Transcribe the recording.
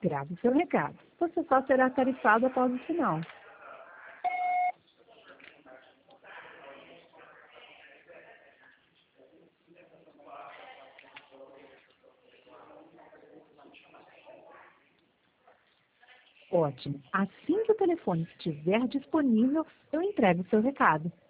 Grave seu recado. Você só será tarifado após o sinal. Ótimo. Assim que o telefone estiver disponível, eu entrego o seu recado.